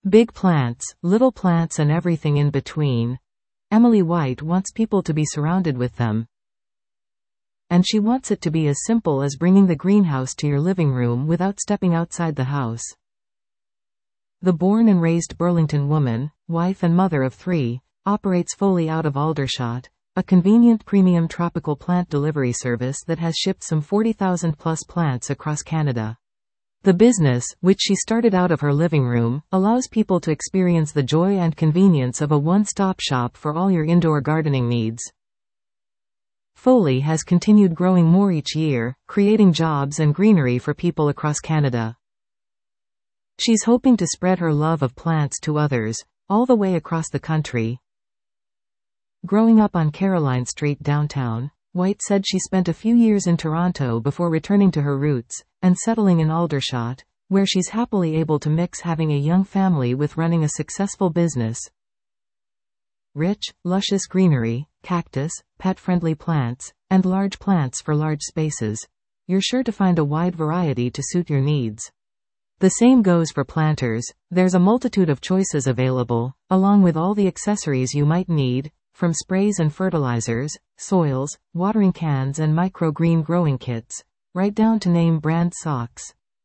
Big plants, little plants and everything in between. Emily White wants people to be surrounded with them. And she wants it to be as simple as bringing the greenhouse to your living room without stepping outside the house. The born and raised Burlington woman, wife and mother of 3, operates Foley out of Aldershot, a convenient premium tropical plant delivery service that has shipped some 40,000 plus plants across Canada. The business, which she started out of her living room, allows people to experience the joy and convenience of a one-stop shop for all your indoor gardening needs. Foley has continued growing more each year, creating jobs and greenery for people across Canada. She's hoping to spread her love of plants to others, all the way across the country. Growing up on Caroline Street downtown, White said she spent a few years in Toronto before returning to her roots, and settling in Aldershot, where she's happily able to mix having a young family with running a successful business. Rich, luscious greenery, cactus, pet-friendly plants, and large plants for large spaces. You're sure to find a wide variety to suit your needs. The same goes for planters. There's a multitude of choices available, along with all the accessories you might need, from sprays and fertilizers, soils, watering cans and microgreen growing kits, right down to name brand socks.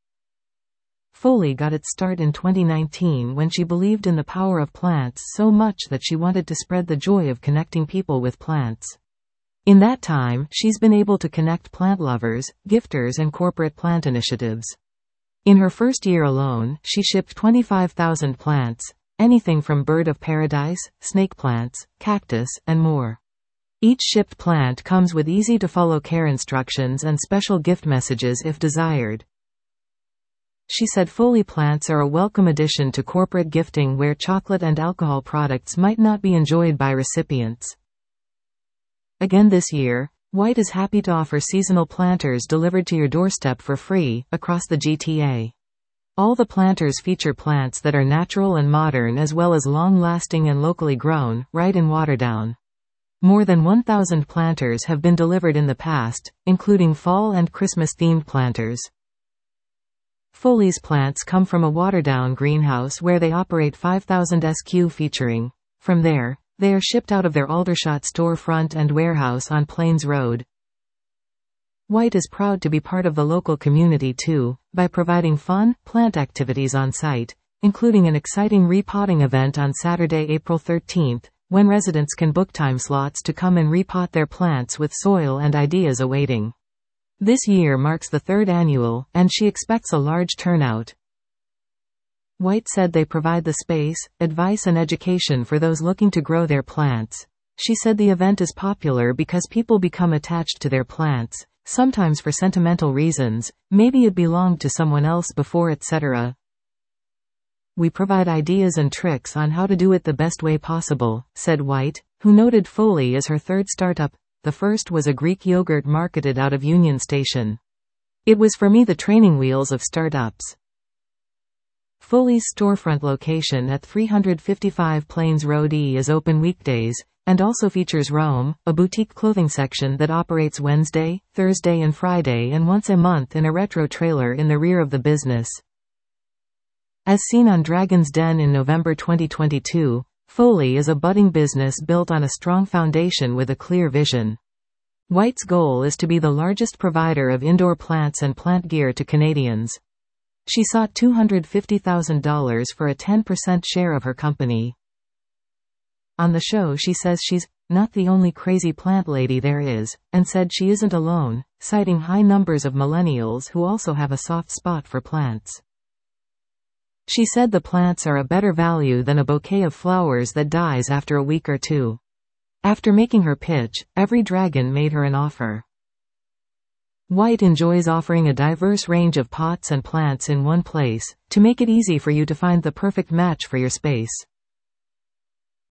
Foley got its start in 2019 when she believed in the power of plants so much that she wanted to spread the joy of connecting people with plants. In that time, she's been able to connect plant lovers, gifters and corporate plant initiatives. In her first year alone, she shipped 25,000 plants, anything from bird of paradise, snake plants, cactus, and more. Each shipped plant comes with easy-to-follow care instructions and special gift messages if desired. She said Foley plants are a welcome addition to corporate gifting where chocolate and alcohol products might not be enjoyed by recipients. Again this year, White is happy to offer seasonal planters delivered to your doorstep for free, across the GTA. All the planters feature plants that are natural and modern as well as long-lasting and locally grown, right in Waterdown. More than 1,000 planters have been delivered in the past, including fall and Christmas-themed planters. Foley's plants come from a Waterdown greenhouse where they operate 5,000 SQ featuring. From there, they are shipped out of their Aldershot storefront and warehouse on Plains Road. White is proud to be part of the local community too, by providing fun, plant activities on site, including an exciting repotting event on Saturday, April 13th, when residents can book time slots to come and repot their plants with soil and ideas awaiting. This year marks the 3rd annual, and she expects a large turnout. White said they provide the space, advice and education for those looking to grow their plants. She said the event is popular because people become attached to their plants, sometimes for sentimental reasons, maybe it belonged to someone else before, etc. We provide ideas and tricks on how to do it the best way possible, said White, who noted Foley as her 3rd startup. The first was a Greek yogurt marketed out of Union Station. It was for me the training wheels of startups. Foley's storefront location at 355 Plains Road E is open weekdays, and also features Roam, a boutique clothing section that operates Wednesday, Thursday and Friday and once a month in a retro trailer in the rear of the business. As seen on Dragon's Den in November 2022, Foley is a budding business built on a strong foundation with a clear vision. White's goal is to be the largest provider of indoor plants and plant gear to Canadians. She sought $250,000 for a 10% share of her company. On the show she says she's not the only crazy plant lady there is, and said she isn't alone, citing high numbers of millennials who also have a soft spot for plants. She said the plants are a better value than a bouquet of flowers that dies after a week or two. After making her pitch, every dragon made her an offer. White enjoys offering a diverse range of pots and plants in one place, to make it easy for you to find the perfect match for your space.